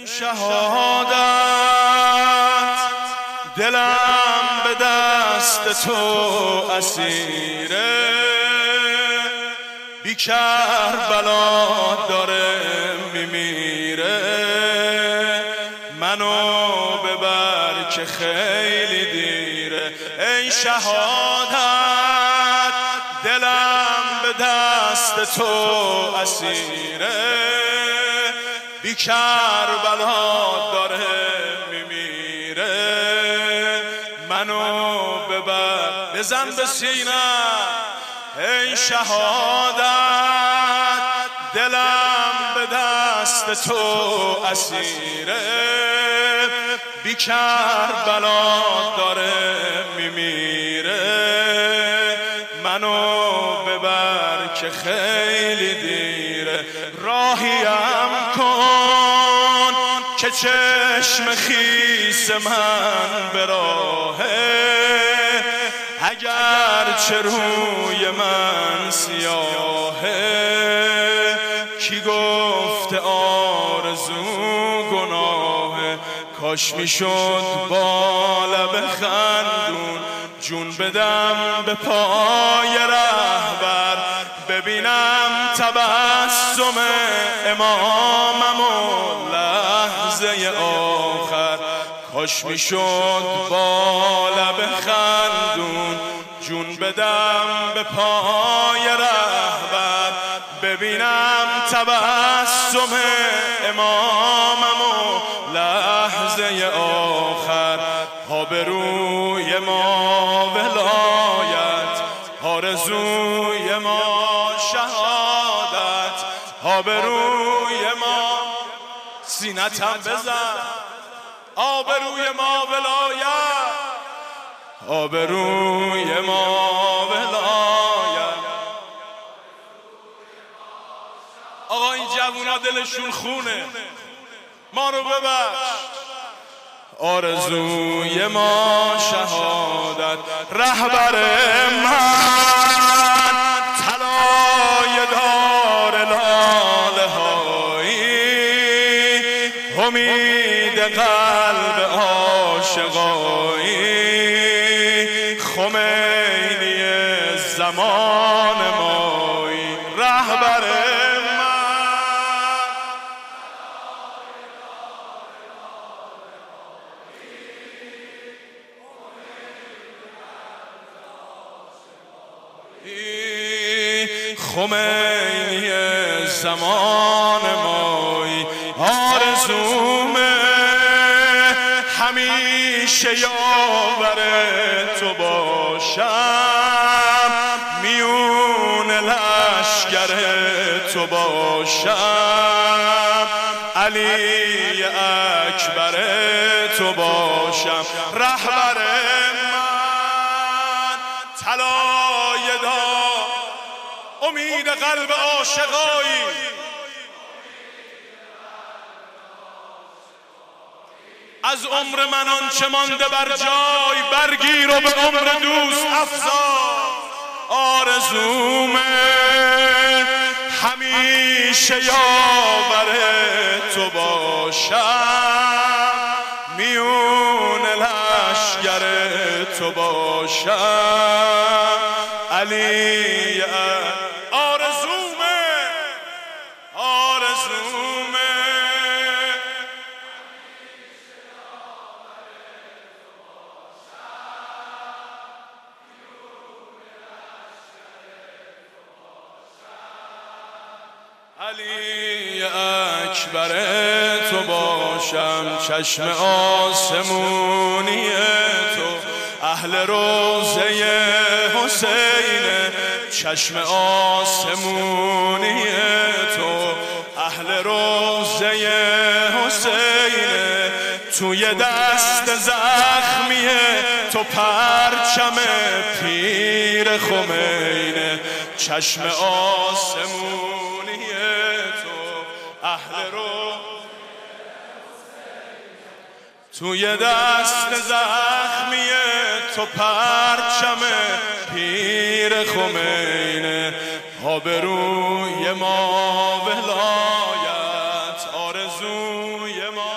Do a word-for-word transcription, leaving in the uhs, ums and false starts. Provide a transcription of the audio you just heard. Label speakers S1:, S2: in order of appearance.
S1: ای شهادت دلم به دست تو اسیره، بی کربلا داره میمیره. منو ببر که خیلی دیره. ای شهادت دلم به دست تو اسیره، بی کربلا داره میمیره. منو ببر بزن به سینه. ای شهادت دلم به دست تو اسیره، بی کربلا داره میمیره. منو ببر که خیلی دیره. راهیم کن که چشم خیس من به راهه، اگر چه روی من سیاهه. کی گفته آرزو گناهه؟ کاش میشد با لب خندون جون بدم به پای رهبر، ببینم تبسم امامم و لحظه آخر. کاش میشد با لب خندون جون بدم به پای رهبر، ببینم تبسم امامم و لحظه آخر. آبروی ما ولایت، آرزوی ما شهادت. آبروی ما سینتم بزن. آبروی ما ولایت، آبروی ما ولایت. آقا این جوونا دلشون خونه، ما رو ببخش. آرزوی ما شهادت. رهبر من طلای دار لاله هایی، امید قلب عاشقایی، خمینی زمان مایی. رهبر خمینی زمان مایی. آرزومه همیشه یاور تو باشم، میون لشگر تو باشم، علی اکبر تو باشم. رهبر من طلای دار، امید قلب عاشقایی، از عمر من آنچه مانده بر جای برگیر و به عمر دوست افزای. آرزومه همیشه یاور تو باشم، میون لشگر تو باشم، علی. آرزومه آرزومه علی اکبر تو باشم. چشم آسمونی تو اهل روضه حسین، چشم آسمونی تو اهل روضه حسین. توی دست زخمی تو پرچم پیر خمینه، چشم آسمونی تو اهل روضه حسین. توی دست زخمی تو پرچم پیر خمینه. آبروی ما ولایت، آرزوی ما